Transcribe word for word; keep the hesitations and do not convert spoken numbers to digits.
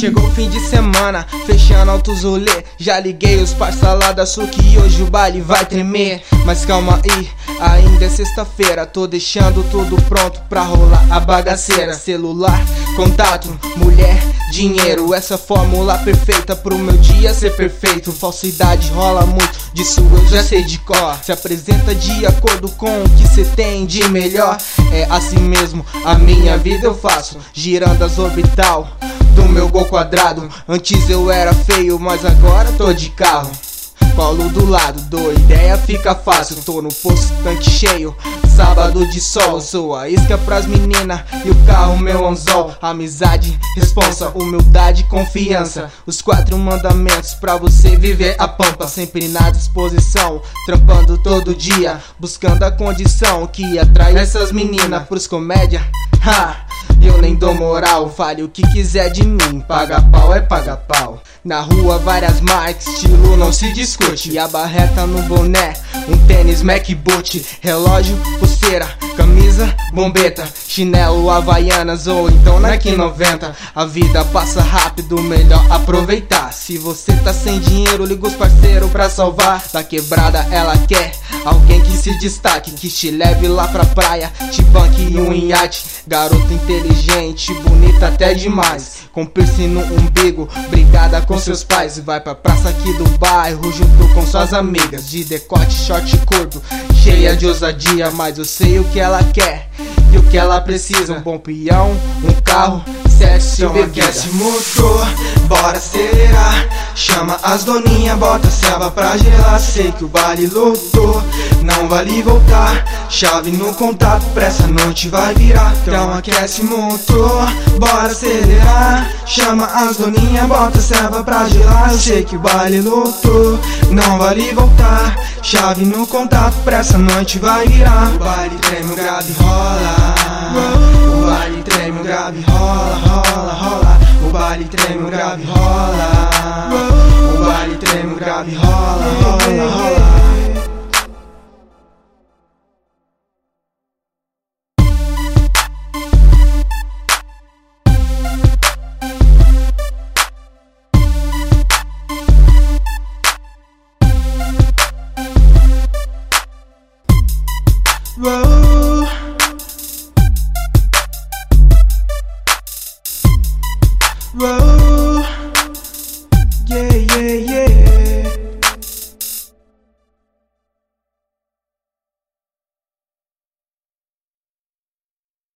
Chegou o fim de semana, fechando altos rolê. Já liguei os parça lá da Sul que hoje o baile vai tremer. Mas calma aí, ainda é sexta-feira. Tô deixando tudo pronto pra rolar a bagaceira. Celular, contato, mulher, dinheiro. Essa fórmula perfeita pro meu dia ser perfeito. Falsidade rola muito, disso eu já sei de cor. Se apresenta de acordo com o que cê tem de melhor. É assim mesmo, a minha vida eu faço, girando as orbital do meu gol quadrado. Antes eu era feio, mas agora tô de carro. Paulo do lado, dou ideia, fica fácil. Tô no posto, tanque cheio, sábado de sol. Sou a isca pras meninas e o carro meu anzol. Amizade, responsa, humildade, confiança. Os quatro mandamentos pra você viver a pampa. Sempre na disposição, trampando todo dia, buscando a condição que atrai essas meninas pros comédia. Ha! Eu nem dou moral, fale o que quiser de mim. Paga pau é paga pau. Na rua várias marcas, estilo não se discute. A barreta no boné, um tênis Mac Boot. Relógio, pulseira, camisa, bombeta, chinelo, havaianas ou então Nike noventa. A vida passa rápido, melhor aproveitar. Se você tá sem dinheiro, liga os parceiros pra salvar. Da quebrada ela quer alguém que se destaque, que te leve lá pra praia, te banque em um iate. Garota inteligente, bonita até demais, com piercing no umbigo, brigada com seus pais. Vai pra praça aqui do bairro junto com suas amigas, de decote, short curto, cheia de ousadia. Mas eu sei o que ela quer e o que ela precisa. Um bom peão, um carro, sexo e bebida. Aquece motor, bora acelerar. Chama as doninhas, bota a selva pra gelar. Sei que o baile lotou, não vale voltar. Chave no contato, pra essa noite vai virar. Então aquece motor, bora acelerar. Chama as doninhas, bota a selva pra gelar. Eu sei que o baile lotou, não vale voltar. Chave no contato, pra essa noite vai virar. O baile treme, o grave rola. O baile treme, o grave rola, rola, rola. O baile treme, o grave rola. O baile treme, o grave rola, rola, rola.